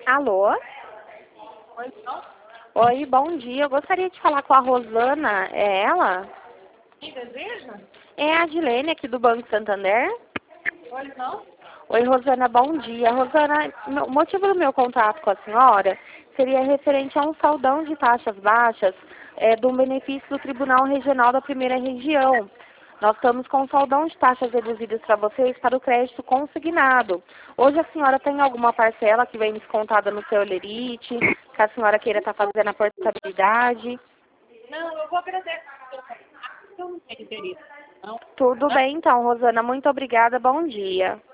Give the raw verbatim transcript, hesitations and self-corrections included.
Alô? Oi, não? Oi, bom dia. Eu gostaria de falar com a Rosana. É ela? Quem deseja? É a Adilene aqui do Banco Santander. Oi, não? Oi, Rosana, bom dia. Rosana, o motivo do meu contato com a senhora seria referente a um saldão de taxas baixas é, de um benefício do Tribunal Regional da Primeira Região. Nós estamos com um saldão de taxas reduzidas para vocês para o crédito consignado. Hoje a senhora tem alguma parcela que vem descontada no seu Lerite, que a senhora queira estar fazendo a portabilidade? Não, eu vou agradecer. Eu não tenho interesse. Não, Tudo tá? bem então, Rosana. Muito obrigada. Bom dia.